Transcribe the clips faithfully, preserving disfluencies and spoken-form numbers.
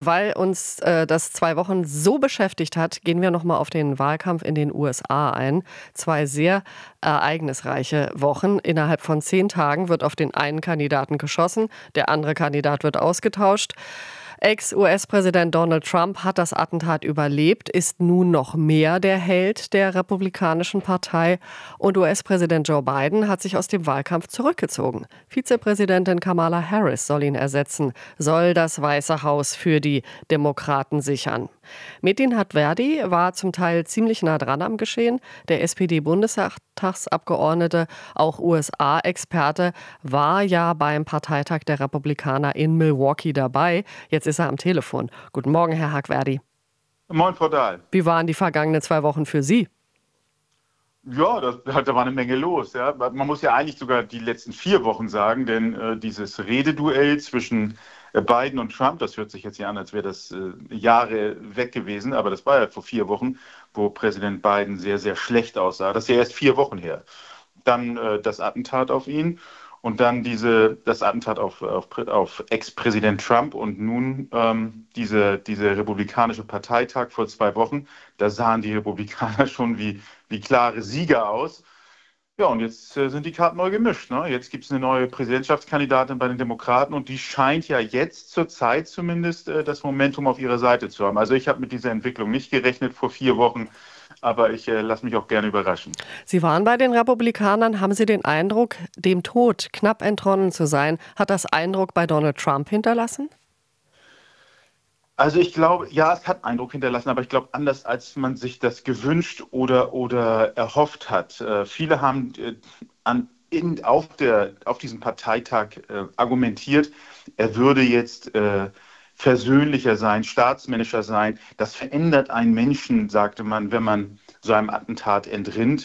Weil uns äh, das zwei Wochen so beschäftigt hat, gehen wir nochmal auf den Wahlkampf in den U S A ein. Zwei sehr ereignisreiche Wochen. Innerhalb von zehn Tagen wird auf den einen Kandidaten geschossen, der andere Kandidat wird ausgetauscht. Ex-U S-Präsident Donald Trump hat das Attentat überlebt, ist nun noch mehr der Held der Republikanischen Partei. Und U S-Präsident Joe Biden hat sich aus dem Wahlkampf zurückgezogen. Vizepräsidentin Kamala Harris soll ihn ersetzen, soll das Weiße Haus für die Demokraten sichern. Metin Hadverdi war zum Teil ziemlich nah dran am Geschehen. Der S P D-Bundestagsabgeordnete, auch U S A-Experte, war ja beim Parteitag der Republikaner in Milwaukee dabei. Jetzt ist er am Telefon. Guten Morgen, Herr Hadverdi. Moin, Frau Dahl. Wie waren die vergangenen zwei Wochen für Sie? Ja, das, da war eine Menge los. Ja. Man muss ja eigentlich sogar die letzten vier Wochen sagen, denn äh, dieses Rededuell zwischen äh, Biden und Trump, das hört sich jetzt hier an, als wäre das äh, Jahre weg gewesen, aber das war ja vor vier Wochen, wo Präsident Biden sehr, sehr schlecht aussah. Das ist ja erst vier Wochen her. Dann äh, das Attentat auf ihn und dann diese, das Attentat auf, auf, auf Ex-Präsident Trump und nun ähm, diese, diese republikanische Parteitag vor zwei Wochen. Da sahen die Republikaner schon wie, wie klare Sieger aus. Ja, und jetzt äh, sind die Karten neu gemischt. Ne? Jetzt gibt es eine neue Präsidentschaftskandidatin bei den Demokraten und die scheint ja jetzt zur Zeit zumindest äh, das Momentum auf ihrer Seite zu haben. Also ich habe mit dieser Entwicklung nicht gerechnet vor vier Wochen, aber ich äh, lasse mich auch gerne überraschen. Sie waren bei den Republikanern. Haben Sie den Eindruck, dem Tod knapp entronnen zu sein, hat das Eindruck bei Donald Trump hinterlassen? Also ich glaube, ja, es hat Eindruck hinterlassen, aber ich glaube anders, als man sich das gewünscht oder, oder erhofft hat. Äh, viele haben äh, an, in, auf, der, auf diesem Parteitag äh, argumentiert, er würde jetzt äh, versöhnlicher sein, staatsmännischer sein. Das verändert einen Menschen, sagte man, wenn man so einem Attentat entrinnt.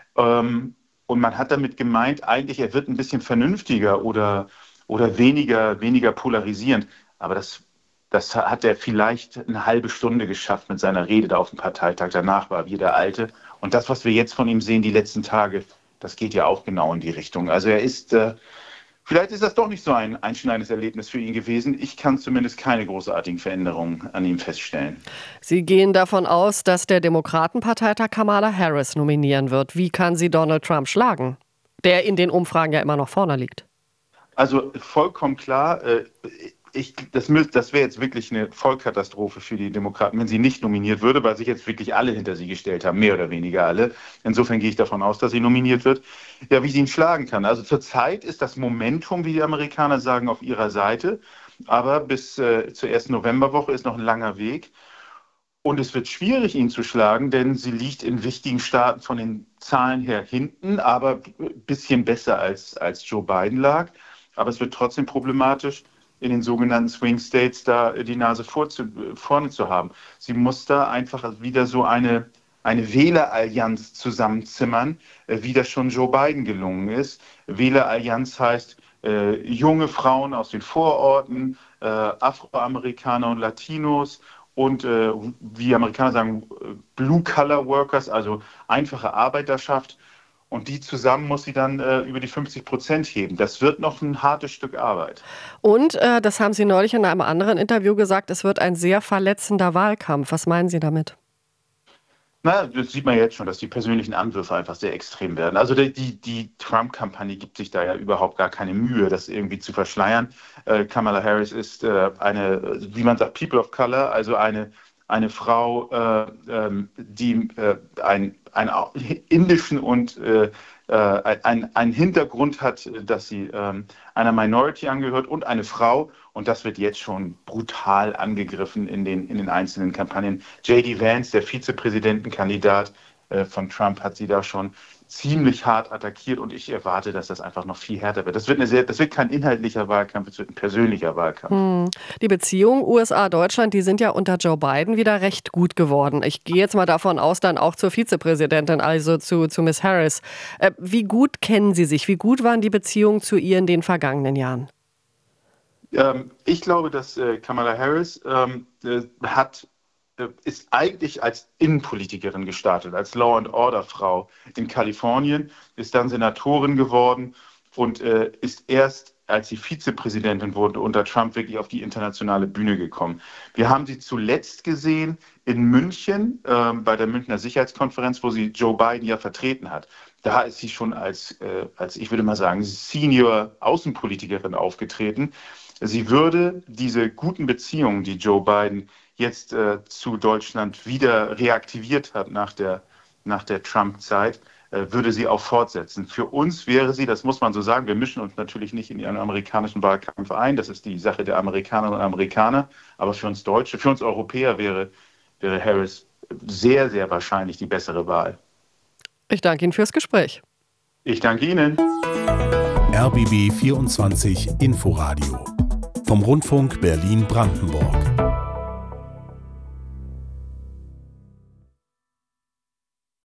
Ähm, und man hat damit gemeint, eigentlich, er wird ein bisschen vernünftiger oder, oder weniger, weniger polarisierend. Aber das Das hat er vielleicht eine halbe Stunde geschafft mit seiner Rede da auf dem Parteitag. Danach war wieder Alte. Und das, was wir jetzt von ihm sehen, die letzten Tage, das geht ja auch genau in die Richtung. Also er ist, äh, vielleicht ist das doch nicht so ein einschneidendes Erlebnis für ihn gewesen. Ich kann zumindest keine großartigen Veränderungen an ihm feststellen. Sie gehen davon aus, dass der Demokratenparteitag Kamala Harris nominieren wird. Wie kann sie Donald Trump schlagen, der in den Umfragen ja immer noch vorne liegt? Also vollkommen klar, äh, Ich, das, das wäre jetzt wirklich eine Vollkatastrophe für die Demokraten, wenn sie nicht nominiert würde, weil sich jetzt wirklich alle hinter sie gestellt haben, mehr oder weniger alle. Insofern gehe ich davon aus, dass sie nominiert wird. Ja, wie sie ihn schlagen kann. Also zurzeit ist das Momentum, wie die Amerikaner sagen, auf ihrer Seite. Aber bis äh, zur ersten Novemberwoche ist noch ein langer Weg. Und es wird schwierig, ihn zu schlagen, denn sie liegt in wichtigen Staaten von den Zahlen her hinten, aber ein bisschen besser als, als Joe Biden lag. Aber es wird trotzdem problematisch, in den sogenannten Swing States da die Nase vor zu, vorne zu haben. Sie muss da einfach wieder so eine, eine Wählerallianz zusammenzimmern, wie das schon Joe Biden gelungen ist. Wählerallianz heißt äh, junge Frauen aus den Vororten, äh, Afroamerikaner und Latinos und, äh, wie Amerikaner sagen, Blue-Collar-Workers, also einfache Arbeiterschaft. Und die zusammen muss sie dann äh, über die fünfzig Prozent heben. Das wird noch ein hartes Stück Arbeit. Und, äh, das haben Sie neulich in einem anderen Interview gesagt, es wird ein sehr verletzender Wahlkampf. Was meinen Sie damit? Na, das sieht man jetzt schon, dass die persönlichen Angriffe einfach sehr extrem werden. Also die, die, die Trump-Kampagne gibt sich da ja überhaupt gar keine Mühe, das irgendwie zu verschleiern. Äh, Kamala Harris ist äh, eine, wie man sagt, People of Color, also eine eine Frau, äh, ähm, die äh, ein, einen indischen und äh, ein, einen Hintergrund hat, dass sie ähm, einer Minority angehört und eine Frau. Und das wird jetzt schon brutal angegriffen in den, in den einzelnen Kampagnen. J D Vance, der Vizepräsidentenkandidat äh, von Trump, hat sie da schon ziemlich hart attackiert und ich erwarte, dass das einfach noch viel härter wird. Das wird, eine sehr, das wird kein inhaltlicher Wahlkampf, es wird ein persönlicher Wahlkampf. Hm. Die Beziehungen U S A-Deutschland, die sind ja unter Joe Biden wieder recht gut geworden. Ich gehe jetzt mal davon aus, dann auch zur Vizepräsidentin, also zu, zu Miss Harris. Äh, wie gut kennen Sie sich? Wie gut waren die Beziehungen zu ihr in den vergangenen Jahren? Ähm, ich glaube, dass äh, Kamala Harris ähm, äh, hat ist eigentlich als Innenpolitikerin gestartet, als Law-and-Order-Frau in Kalifornien, ist dann Senatorin geworden und äh, ist erst als sie Vizepräsidentin wurde, unter Trump wirklich auf die internationale Bühne gekommen. Wir haben sie zuletzt gesehen in München, äh, bei der Münchner Sicherheitskonferenz, wo sie Joe Biden ja vertreten hat. Da ist sie schon als, äh, als ich würde mal sagen, Senior-Außenpolitikerin aufgetreten. Sie würde diese guten Beziehungen, die Joe Biden jetzt äh, zu Deutschland wieder reaktiviert hat nach der, nach der Trump-Zeit, äh, würde sie auch fortsetzen. Für uns wäre sie, das muss man so sagen, wir mischen uns natürlich nicht in ihren amerikanischen Wahlkampf ein, das ist die Sache der Amerikanerinnen und Amerikaner, aber für uns Deutsche, für uns Europäer wäre, wäre Harris sehr, sehr wahrscheinlich die bessere Wahl. Ich danke Ihnen fürs Gespräch. Ich danke Ihnen. R B B vierundzwanzig Inforadio vom Rundfunk Berlin-Brandenburg.